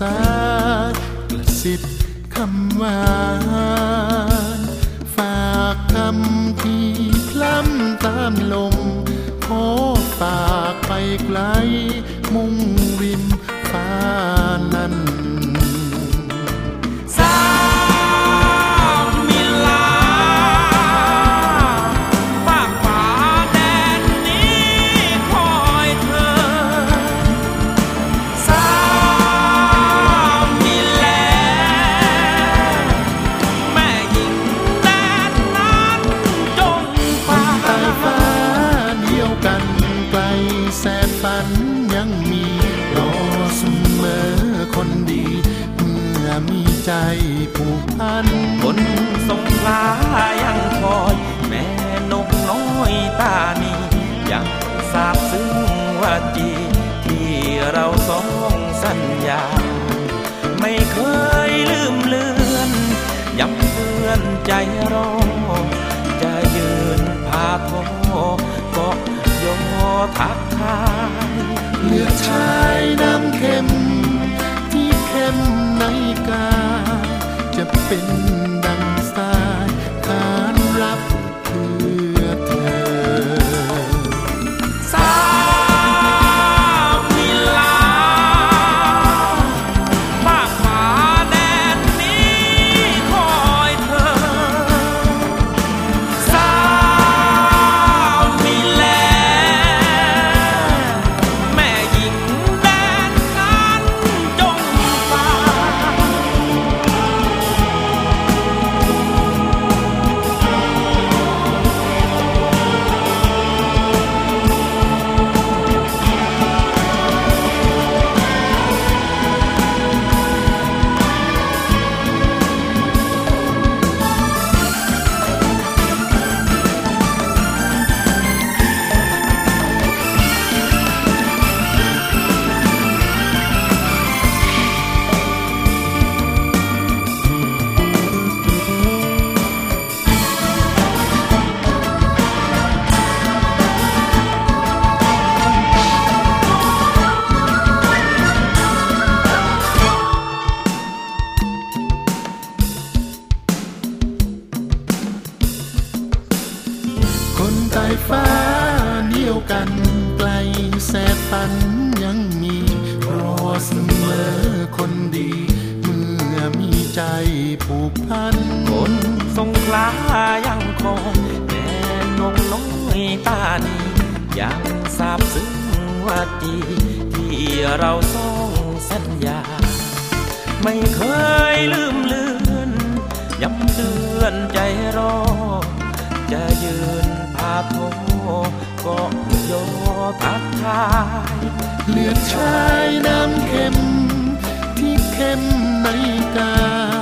กระซิบคำหวานฝากคำที่คล้ำตามลมขอฝากไปไกลมุ่งริมฟ้านั้นแสนฝันยังมีรอเสมอคนดีเมื่อมีใจผูกพันคนสงขลายังคอยแม่นกน้อยตานียังทราบซึ้งว่าจีที่เราสองสัญญาไม่เคยลืมเลือนย้ำเตือนใจรอจะยืนพาโทก็ยอทักทายเลือดชายน้ำเค็มที่เข้มในกาจะเป็นดังสายขานรับเพื่อเธอสามิลาฝากฟ้าแดนนี้คอยเธอสามิแลแม่หญิงแดนนั้นจงฟังคนใต้ฟ้าเดียวกันไกลแสนฝันยังมีรอเสมอคนดีเมื่อมีใจผูกพันคนสงขลายังคอยแม่นกน้อยตานียังทราบซึ้งว่าจีที่เราสองสัญญาไม่เคยลืมเลือนย้ำเตือนใจรอจะยืนพาโทก็ยอทักทายเลือดชายน้ำเค็มที่เข้มในกา